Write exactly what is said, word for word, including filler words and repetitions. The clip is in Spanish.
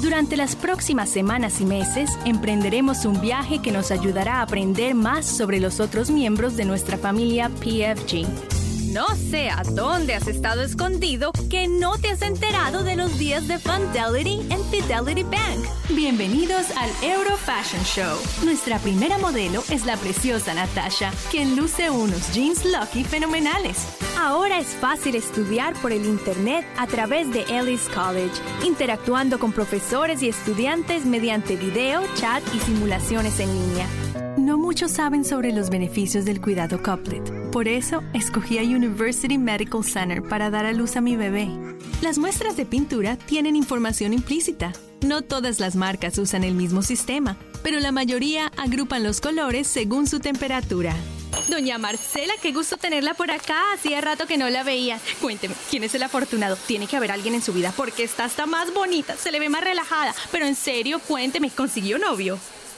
Durante las próximas semanas y meses, emprenderemos un viaje que nos ayudará a aprender más sobre los otros miembros de nuestra familia P F G. No sé a dónde has estado escondido que no te has enterado de los días de Fundelity en Fidelity Bank. Bienvenidos al Euro Fashion Show. Nuestra primera modelo es la preciosa Natasha, quien luce unos jeans Lucky fenomenales. Ahora es fácil estudiar por el internet a través de Ellis College, interactuando con profesores y estudiantes mediante video, chat y simulaciones en línea. No muchos saben sobre los beneficios del cuidado couplet. Por eso, escogí a University Medical Center para dar a luz a mi bebé. Las muestras de pintura tienen información implícita. No todas las marcas usan el mismo sistema, pero la mayoría agrupan los colores según su temperatura. Doña Marcela, qué gusto tenerla por acá. Hacía rato que no la veía. Cuénteme, ¿quién es el afortunado? Tiene que haber alguien en su vida porque está hasta más bonita, se le ve más relajada. Pero en serio, cuénteme, ¿consiguió novio?